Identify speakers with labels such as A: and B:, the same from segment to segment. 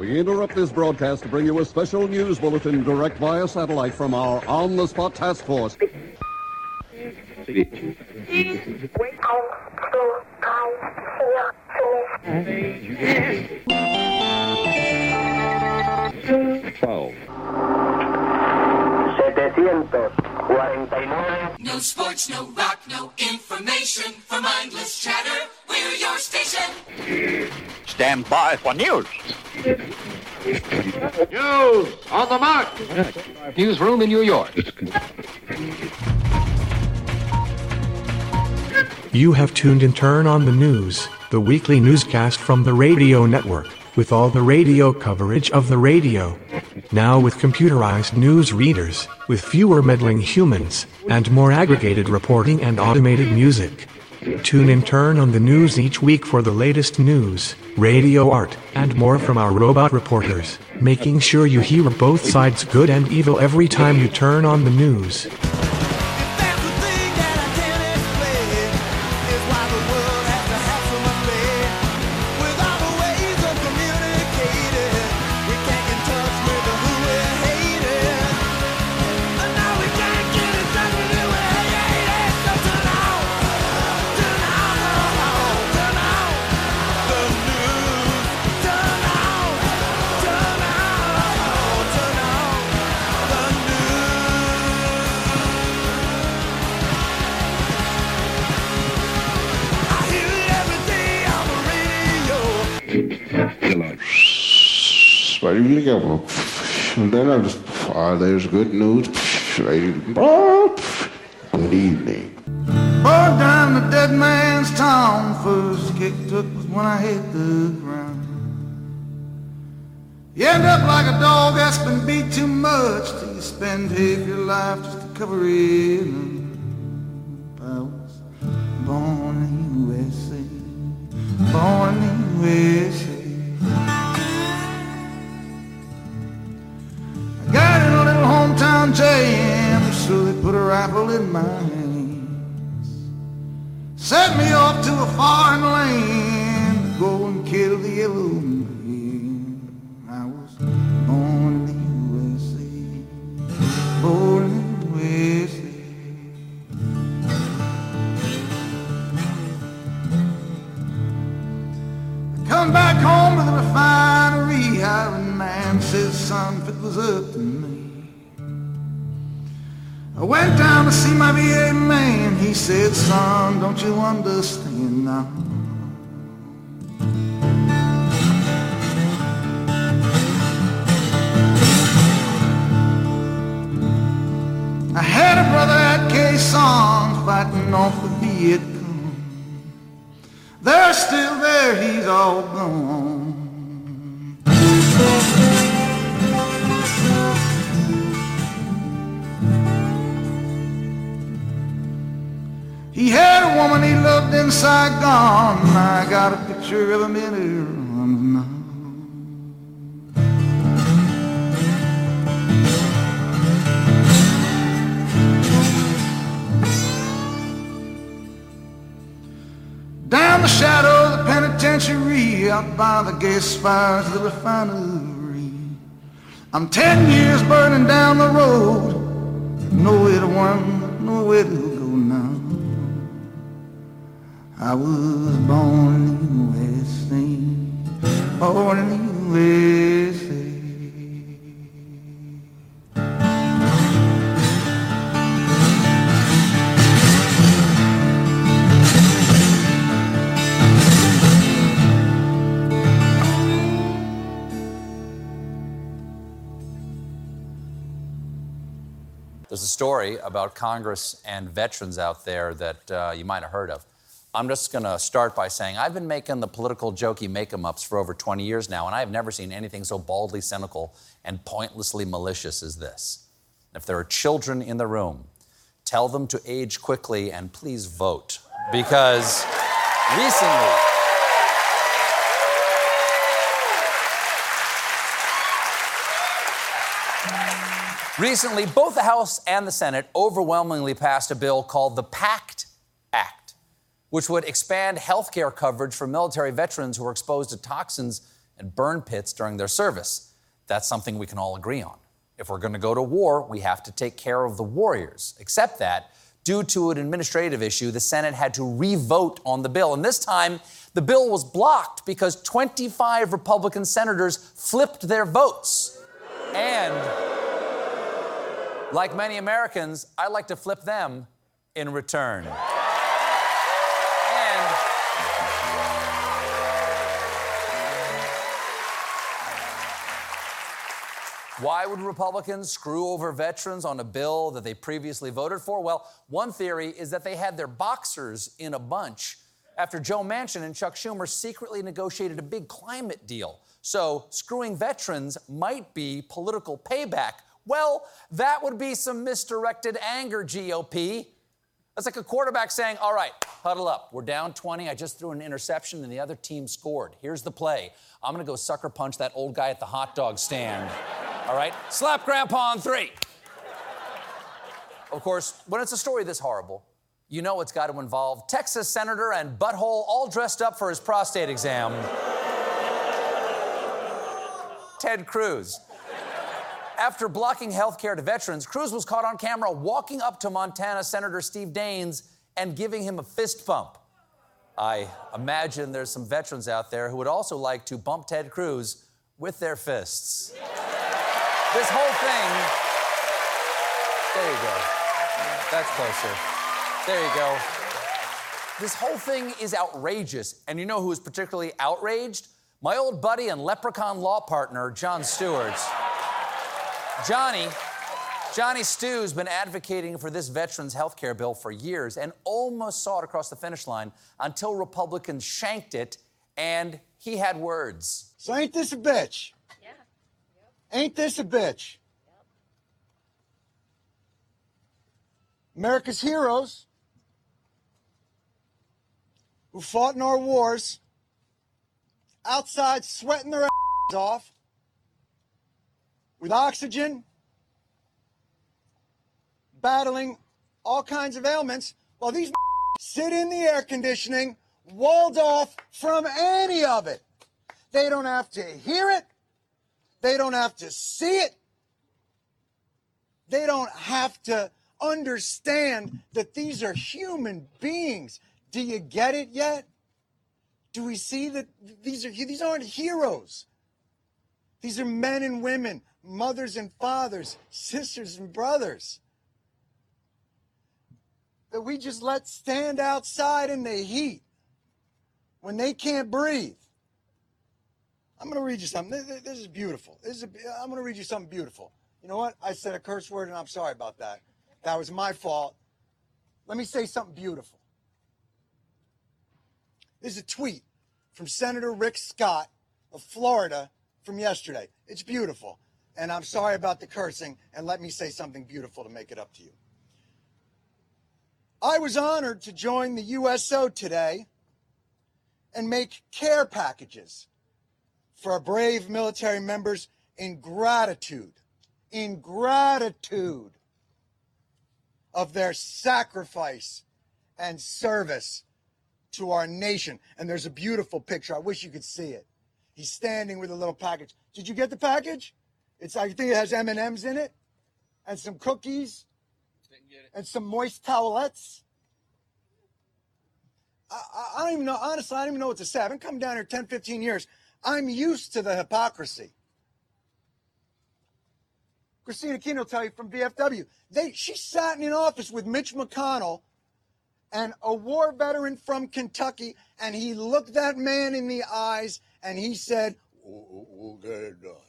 A: We interrupt this broadcast to bring you a special news bulletin direct via satellite from our on-the-spot task force.
B: No sports, no rock, no information. For mindless chatter, we're your station.
C: Stand by for news.
D: News on the mark.
E: Newsroom in New York.
F: You have tuned in Turn on the News, the weekly newscast from the radio network, with all the radio coverage of the radio. Now with computerized news readers, with fewer meddling humans, and more aggregated reporting and automated music. Tune in Turn on the News each week for the latest news, radio art, and more from our robot reporters, making sure you hear both sides good and evil every time you turn on the news.
G: And then I just, there's good news. Good evening.
H: Brought down the dead man's town. First kick took was when I hit the ground. You end up like a dog that's been beat too much till you spend half your life just to cover it up. I was born in the USA. Born in the USA. Got in a little hometown jam, so they put a rifle in my hands. Set me off to a foreign land to go and kill the yellow man. I was born in the USA, born in the USA. I come back home to the refinery, hiring man says, son, if it was up to me, I went down to see my VA man. He said, son, don't you understand now? I had a brother at Quezon fighting off the Viet Cong. They're still there, he's all gone. He had a woman he loved in Saigon. I got a picture of him in her arms now. Down the shadow of the penitentiary, out by the gas fires of the refinery, I'm 10 years burning down the road, nowhere to run, nowhere to go now. I was born in the USA, born in the USA.
I: There's a story about Congress and veterans out there that you might have heard of. I'm just going to start by saying I've been making the political jokey make-em-ups for over 20 years now, and I have never seen anything so baldly cynical and pointlessly malicious as this. If there are children in the room, tell them to age quickly and please vote, because recently, both the House and the Senate overwhelmingly passed a bill called the PACT Act, which would expand health care coverage for military veterans who were exposed to toxins and burn pits during their service. That's something we can all agree on. If we're going to go to war, we have to take care of the warriors. Except that, due to an administrative issue, the Senate had to re-vote on the bill. And this time, the bill was blocked because 25 Republican senators flipped their votes. And like many Americans, I like to flip them in return. Why would Republicans screw over veterans on a bill that they previously voted for? Well, one theory is that they had their boxers in a bunch after Joe Manchin and Chuck Schumer secretly negotiated a big climate deal. So screwing veterans might be political payback. Well, that would be some misdirected anger, GOP. That's like a quarterback saying, all right, huddle up. We're down 20. I just threw an interception and the other team scored. Here's the play. I'm going to go sucker punch that old guy at the hot dog stand. All right? Slap Grandpa on 3. Of course, when it's a story this horrible, you know it's got to involve Texas Senator and Butthole all dressed up for his prostate exam, Ted Cruz. After blocking health care to veterans, Cruz was caught on camera walking up to Montana Senator Steve Daines and giving him a fist bump. I imagine there's some veterans out there who would also like to bump Ted Cruz with their fists. This whole thing... There you go. That's closer. There you go. This whole thing is outrageous. And you know who is particularly outraged? My old buddy and leprechaun law partner, Jon Stewart. Johnny Stew's been advocating for this veterans health care bill for years and almost saw it across the finish line until Republicans shanked it, and he had words.
J: So ain't this a bitch? Yeah. Yep. Ain't this a bitch? Yep. America's heroes who fought in our wars outside sweating their asses off with oxygen, battling all kinds of ailments, while these sit in the air conditioning, walled off from any of it. They don't have to hear it. They don't have to see it. They don't have to understand that these are human beings. Do you get it yet? Do we see that these aren't heroes? These are men and women, mothers and fathers, sisters and brothers that we just let stand outside in the heat when they can't breathe. I'm going to read you something. This is beautiful. I'm going to read you something beautiful. You know what? I said a curse word, and I'm sorry about that. That was my fault. Let me say something beautiful. This is a tweet from Senator Rick Scott of Florida from yesterday. It's beautiful. And I'm sorry about the cursing, and let me say something beautiful to make it up to you. I was honored to join the USO today and make care packages for our brave military members in gratitude of their sacrifice and service to our nation. And there's a beautiful picture. I wish you could see it. He's standing with a little package. Did you get the package? I think it has M&Ms in it and some cookies and some moist towelettes. I don't even know, honestly, I don't even know what to say. I've been coming down here 10, 15 years. I'm used to the hypocrisy. Christina Keene will tell you from VFW. She sat in an office with Mitch McConnell and a war veteran from Kentucky, and he looked that man in the eyes and he said, we'll get it done.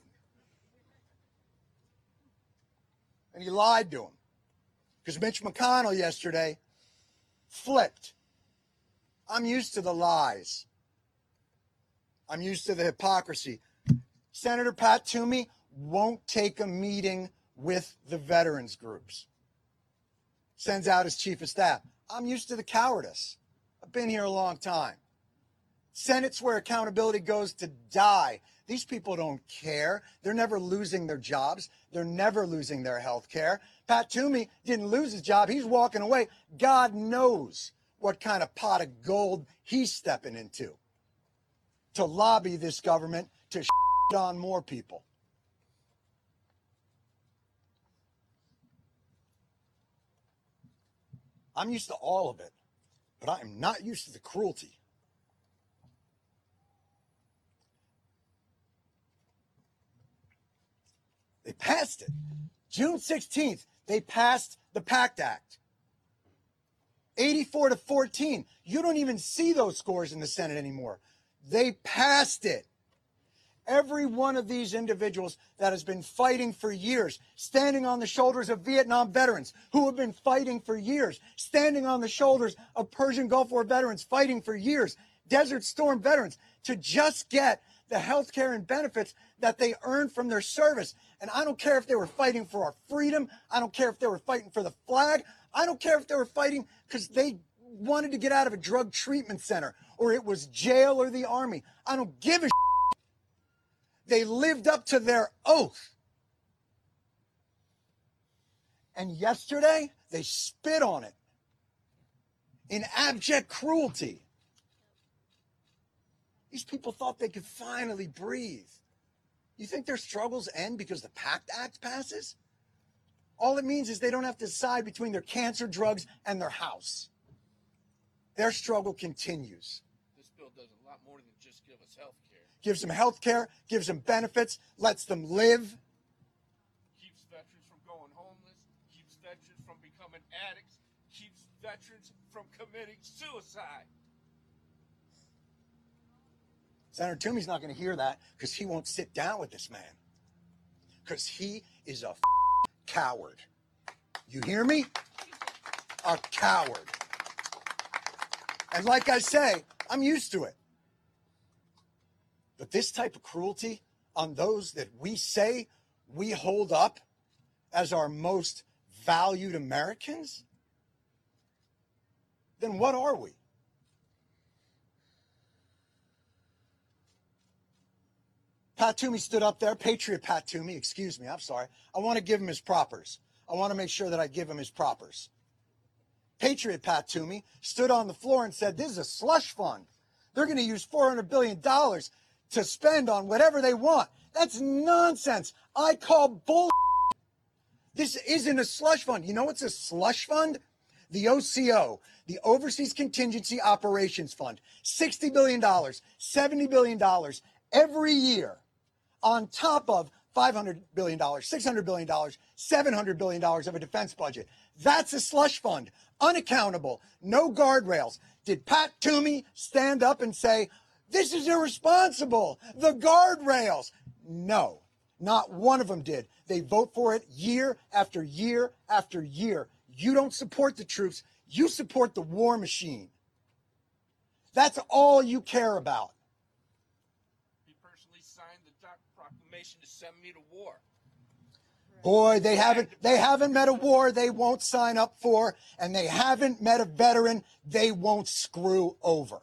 J: And he lied to him. Because Mitch McConnell yesterday flipped. I'm used to the lies. I'm used to the hypocrisy. Senator Pat Toomey won't take a meeting with the veterans groups. Sends out his chief of staff. I'm used to the cowardice. I've been here a long time. Senate's where accountability goes to die. These people don't care. They're never losing their jobs. They're never losing their health care. Pat Toomey didn't lose his job. He's walking away. God knows what kind of pot of gold he's stepping into to lobby this government to on more people. I'm used to all of it, but I am not used to the cruelty. They passed it. June 16th, they passed the PACT Act. 84-14. You don't even see those scores in the Senate anymore. They passed it. Every one of these individuals that has been fighting for years, standing on the shoulders of Vietnam veterans who have been fighting for years, standing on the shoulders of Persian Gulf War veterans fighting for years, Desert Storm veterans, to just get the health care and benefits that they earned from their service. And I don't care if they were fighting for our freedom. I don't care if they were fighting for the flag. I don't care if they were fighting because they wanted to get out of a drug treatment center or it was jail or the army. I don't give a shit. They lived up to their oath. And yesterday, they spit on it in abject cruelty. These people thought they could finally breathe. You think their struggles end because the PACT Act passes? All it means is they don't have to decide between their cancer drugs and their house. Their struggle continues.
D: This bill does a lot more than just give us health care.
J: Gives them health care, gives them benefits, lets them live.
D: Keeps veterans from going homeless, keeps veterans from becoming addicts, keeps veterans from committing suicide.
J: Senator Toomey's not going to hear that because he won't sit down with this man. Because he is a coward. You hear me? A coward. And like I say, I'm used to it. But this type of cruelty on those that we say we hold up as our most valued Americans, then what are we? Pat Toomey stood up there, Patriot Pat Toomey, excuse me, I'm sorry. I want to give him his propers. I want to make sure that I give him his propers. Patriot Pat Toomey stood on the floor and said, this is a slush fund. They're going to use $400 billion to spend on whatever they want. That's nonsense. I call bull. This isn't a slush fund. You know what's a slush fund? The OCO, the Overseas Contingency Operations Fund, $60 billion, $70 billion every year on top of $500 billion, $600 billion, $700 billion of a defense budget. That's a slush fund, unaccountable, no guardrails. Did Pat Toomey stand up and say, this is irresponsible, the guardrails? No, not one of them did. They vote for it year after year after year. You don't support the troops, you support the war machine. That's all you care about.
D: He personally signed the proclamation to send me to war.
J: Boy, they haven't met a war they won't sign up for, and they haven't met a veteran they won't screw over.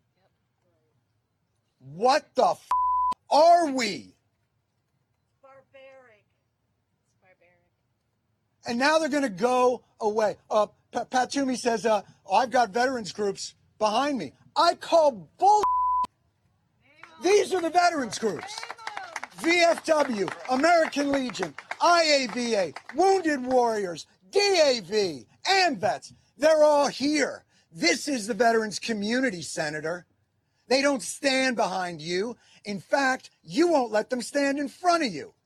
J: What the f are we?
K: Barbaric. It's barbaric.
J: And now they're going to go away. Pat Toomey says, I've got veterans groups behind me. I call bull. These are the veterans groups. VFW, American Legion, IAVA, Wounded Warriors, DAV, AMVETS. They're all here. This is the veterans community, Senator. They don't stand behind you. In fact, you won't let them stand in front of you.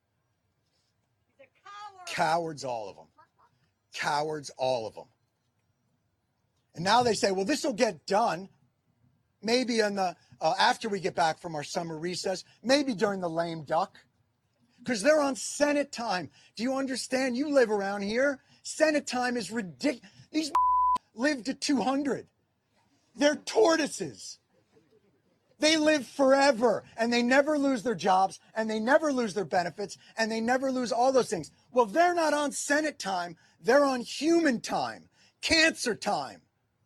J: Cowards, all of them. Cowards, all of them. And now they say, well, this will get done maybe in the after we get back from our summer recess, maybe during the lame duck, because they're on Senate time. Do you understand? You live around here. Senate time is ridiculous. These live to 200. They're tortoises. They live forever, and they never lose their jobs, and they never lose their benefits, and they never lose all those things. Well, they're not on Senate time. They're on human time, cancer time.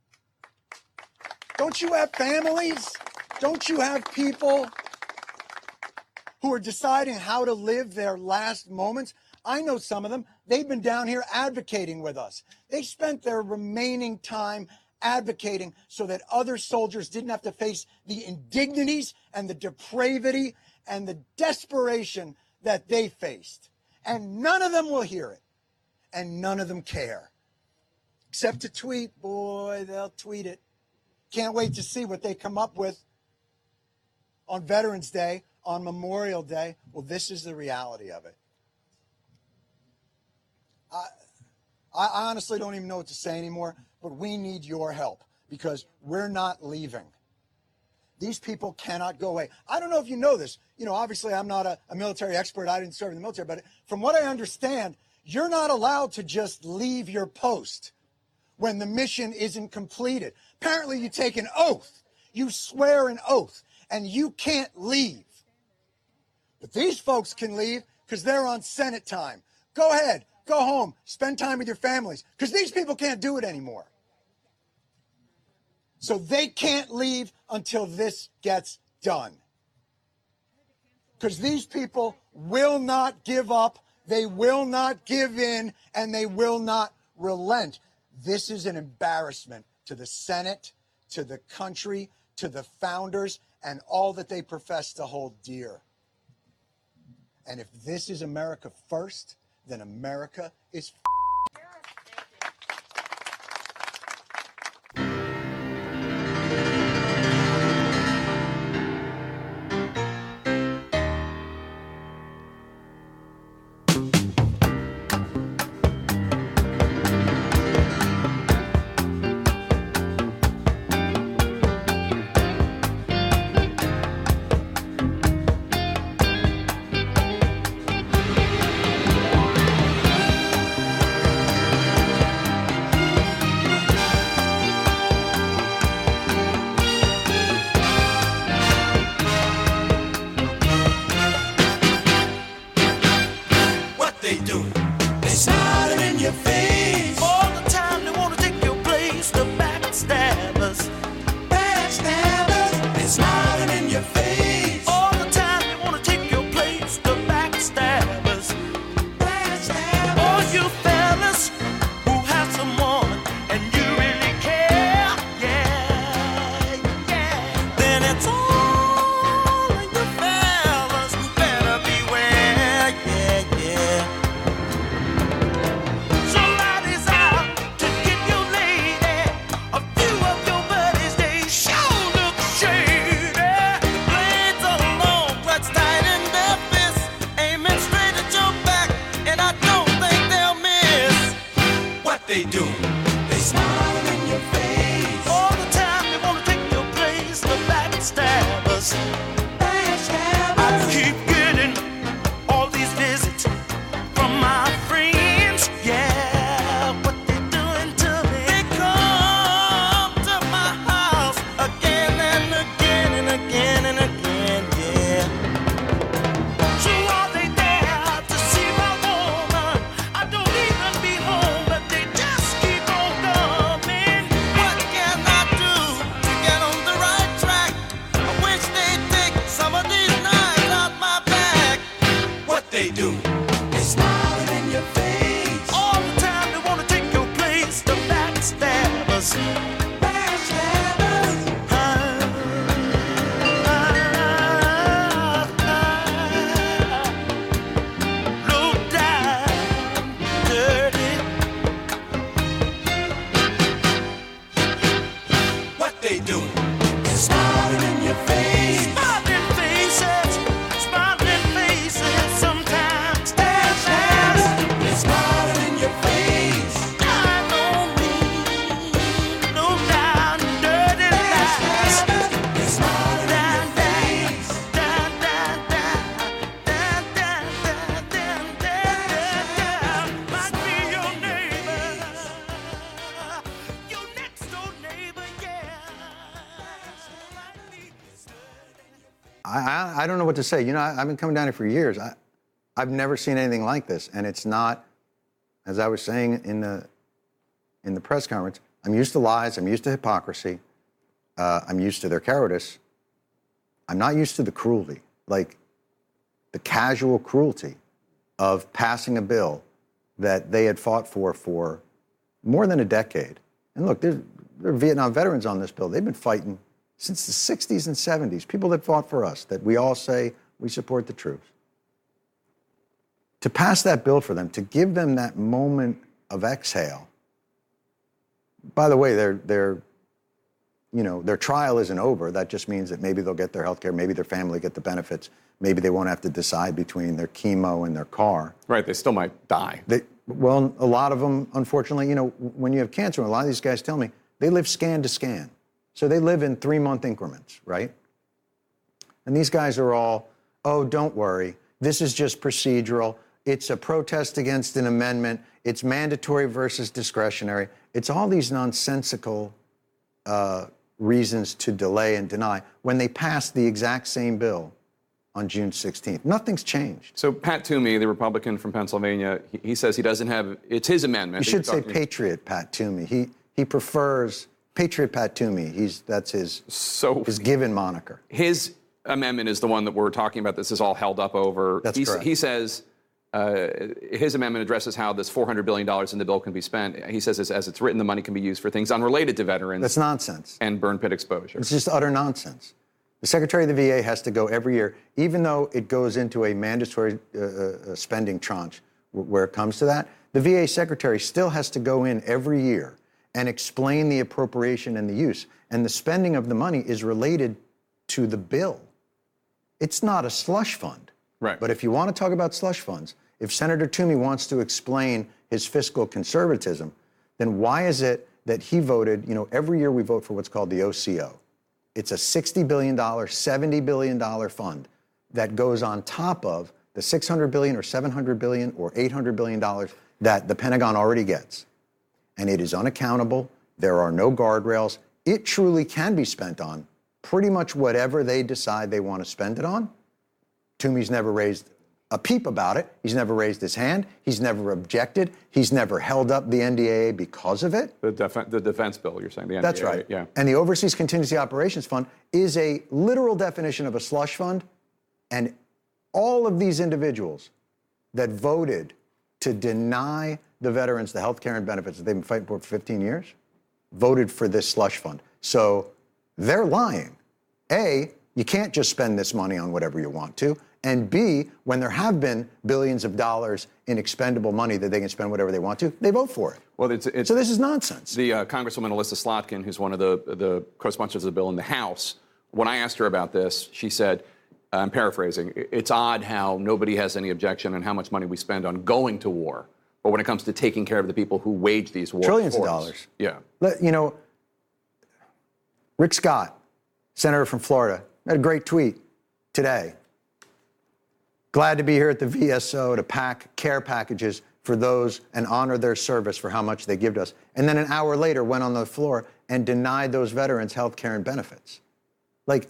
J: Don't you have families? Don't you have people who are deciding how to live their last moments? I know some of them. They've been down here advocating with us. They spent their remaining time advocating so that other soldiers didn't have to face the indignities and the depravity and the desperation that they faced. And none of them will hear it. And none of them care. Except to tweet. Boy, they'll tweet it. Can't wait to see what they come up with on Veterans Day, on Memorial Day. Well, this is the reality of it. I honestly don't even know what to say anymore, but we need your help because we're not leaving. These people cannot go away. I don't know if you know this. You know, obviously I'm not a military expert. I didn't serve in the military, but from what I understand, you're not allowed to just leave your post when the mission isn't completed. Apparently you take an oath. You swear an oath, and you can't leave. But these folks can leave because they're on Senate time. Go ahead. Go home. Spend time with your families because these people can't do it anymore. So they can't leave until this gets done. Because these people will not give up, they will not give in, and they will not relent. This is an embarrassment to the Senate, to the country, to the founders, and all that they profess to hold dear. And if this is America first, then America is
L: I don't know what to say. You know, I've been coming down here for years. I've never seen anything like this, and it's not, as I was saying in the press conference, I'm used to lies, I'm used to hypocrisy, I'm used to their cowardice. I'm not used to the cruelty, like the casual cruelty of passing a bill that they had fought for more than a decade. And look, there are Vietnam veterans on this bill. They've been fighting since the 60s and 70s, people that fought for us, that we all say We support the troops. To pass that bill for them, to give them that moment of exhale. By the way, their trial isn't over. That just means that maybe they'll get their health care, maybe their family get the benefits, maybe they won't have to decide between their chemo and their car.
M: Right, they still might die.
L: Well, a lot of them, unfortunately, when you have cancer, a lot of these guys tell me, they live scan to scan. So they live in 3-month increments, right? And these guys are all, oh, don't worry, this is just procedural. It's a protest against an amendment. It's mandatory versus discretionary. It's all these nonsensical reasons to delay and deny when they passed the exact same bill on June 16th. Nothing's changed.
M: So Pat Toomey, the Republican from Pennsylvania, he says he doesn't have, it's his amendment.
L: You should say Patriot Pat Toomey. He prefers Patriot Pat Toomey. That's his given moniker.
M: His amendment is the one that we're talking about. This is all held up over.
L: That's correct.
M: He says his amendment addresses how this $400 billion in the bill can be spent. He says as it's written, the money can be used for things unrelated to veterans.
L: That's nonsense.
M: And burn pit exposure.
L: It's just utter nonsense. The Secretary of the VA has to go every year, even though it goes into a mandatory spending tranche where it comes to that. The VA Secretary still has to go in every year and explain the appropriation and the use. And the spending of the money is related to the bill. It's not a slush fund.
M: Right.
L: But if you want to talk about slush funds, if Senator Toomey wants to explain his fiscal conservatism, then why is it that he voted, every year we vote for what's called the OCO. It's a $60 billion, $70 billion fund that goes on top of the $600 billion or $700 billion or $800 billion that the Pentagon already gets. And it is unaccountable. There are no guardrails. It truly can be spent on pretty much whatever they decide they want to spend it on. Toomey's never raised a peep about it. He's never raised his hand. He's never objected. He's never held up the NDAA because of it.
M: The defense bill, you're saying, the NDAA.
L: That's right.
M: Yeah.
L: And the Overseas Contingency Operations Fund is a literal definition of a slush fund. And all of these individuals that voted to deny the veterans the health care and benefits that they've been fighting for 15 years voted for this slush fund. So they're lying. A, you can't just spend this money on whatever you want to. And B, when there have been billions of dollars in expendable money that they can spend whatever they want to, they vote for it.
M: Well,
L: so this is nonsense.
M: The Congresswoman Alyssa Slotkin, who's one of the co-sponsors of the bill in the House, when I asked her about this, she said, I'm paraphrasing, it's odd how nobody has any objection on how much money we spend on going to war. But when it comes to taking care of the people who wage these wars.
L: Trillions of dollars.
M: Yeah.
L: Rick Scott, senator from Florida, had a great tweet today. Glad to be here at the VSO to pack care packages for those and honor their service for how much they give to us. And then an hour later went on the floor and denied those veterans health care and benefits. Like,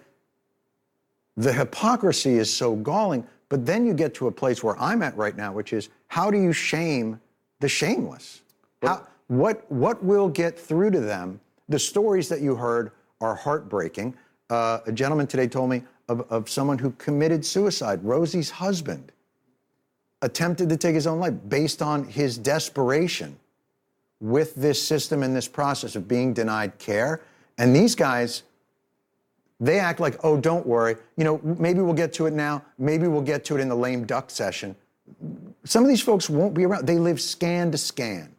L: the hypocrisy is so galling, but then you get to a place where I'm at right now, which is, how do you shame the shameless? What will get through to them? The stories that you heard are heartbreaking. A gentleman today told me of someone who committed suicide. Rosie's husband attempted to take his own life based on his desperation with this system and this process of being denied care. And these guys, they act like, oh, don't worry. Maybe we'll get to it now. Maybe we'll get to it in the lame duck session. Some of these folks won't be around. They live scan to scan.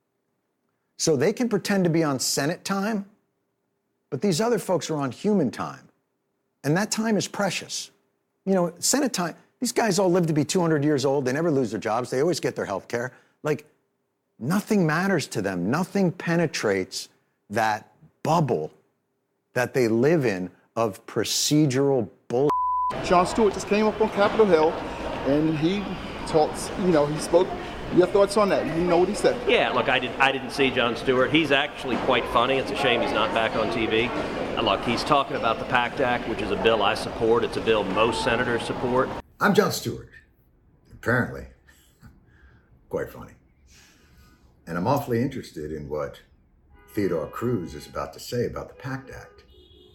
L: So they can pretend to be on Senate time, but these other folks are on human time. And that time is precious. Senate time, these guys all live to be 200 years old. They never lose their jobs. They always get their health care. Like, nothing matters to them. Nothing penetrates that bubble that they live in of procedural bull.
N: Jon Stewart just came up on Capitol Hill, and he talks, he spoke. Your thoughts on that? You know what he said?
O: Yeah, look, I didn't see Jon Stewart. He's actually quite funny. It's a shame he's not back on TV. Look, he's talking about the PACT Act, which is a bill I support. It's a bill most senators support.
P: I'm Jon Stewart. Apparently, quite funny. And I'm awfully interested in what Theodore Cruz is about to say about the PACT Act.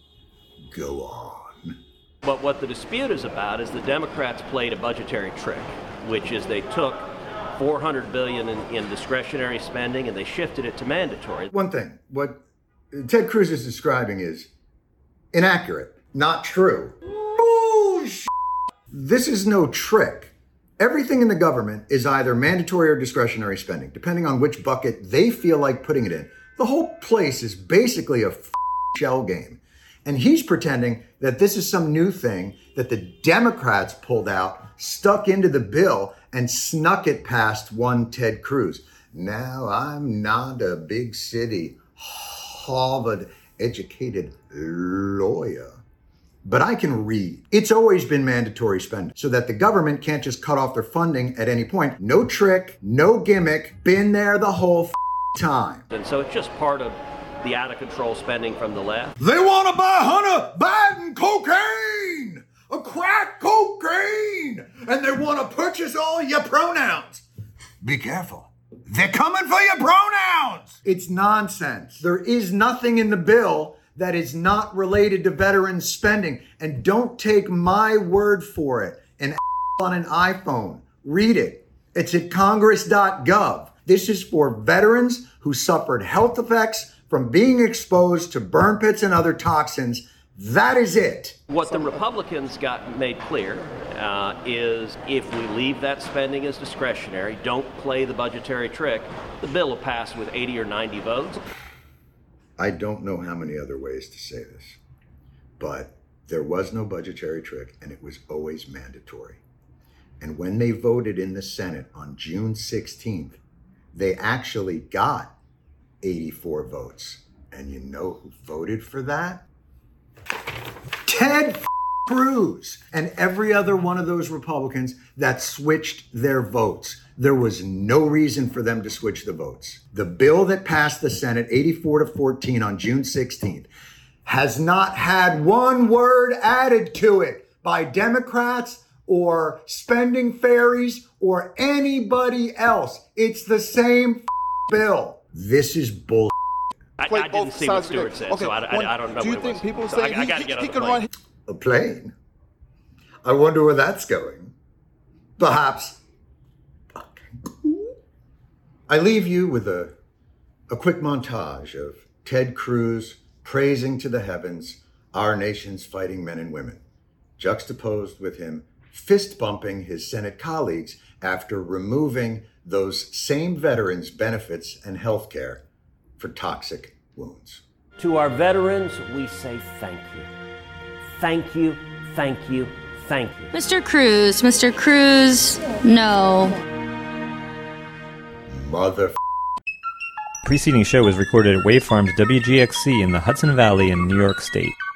P: Go on.
O: But what the dispute is about is the Democrats played a budgetary trick, which is they took $400 billion in discretionary spending and they shifted it to mandatory.
P: One thing, what Ted Cruz is describing is inaccurate, not true. Bullshit. This is no trick. Everything in the government is either mandatory or discretionary spending, depending on which bucket they feel like putting it in. The whole place is basically a shell game. And he's pretending that this is some new thing that the Democrats pulled out, stuck into the bill, and snuck it past one Ted Cruz. Now, I'm not a big city, Harvard-educated lawyer, but I can read. It's always been mandatory spending so that the government can't just cut off their funding at any point. No trick, no gimmick, been there the whole time.
O: And so it's just part of the out-of-control spending from the left.
P: They want to buy Hunter Biden cocaine, a crack cocaine, and they want to purchase all your pronouns. Be careful. They're coming for your pronouns. It's nonsense. There is nothing in the bill that is not related to veterans spending. And don't take my word for it. An on an iPhone. Read it. It's at congress.gov. This is for veterans who suffered health effects from being exposed to burn pits and other toxins. That is it.
O: What the Republicans got made clear is if we leave that spending as discretionary, don't play the budgetary trick, the bill will pass with 80 or 90 votes.
P: I don't know how many other ways to say this, but there was no budgetary trick and it was always mandatory. And when they voted in the Senate on June 16th, they actually got 84 votes. And you know who voted for that? Ted Cruz and every other one of those Republicans that switched their votes. There was no reason for them to switch the votes. The bill that passed the Senate 84-14 on June 16th has not had one word added to it by Democrats or spending fairies or anybody else. It's the same bill. This is bull.
O: I didn't see what Stewart said, so I don't know.
N: Do you
O: what
N: think
O: it was.
N: people
O: So
N: say
O: I got to get on
N: he
O: the
N: could
O: plane.
N: run?
P: A plane? I wonder where that's going. Perhaps. I leave you with a quick montage of Ted Cruz praising to the heavens our nation's fighting men and women, juxtaposed with him fist bumping his Senate colleagues after removing those same veterans' benefits and health care for toxic wounds.
O: To our veterans, we say thank you. Thank you, thank you, thank you.
Q: Mr. Cruz, no.
P: Mother.
R: Preceding show was recorded at Wave Farms WGXC in the Hudson Valley in New York State.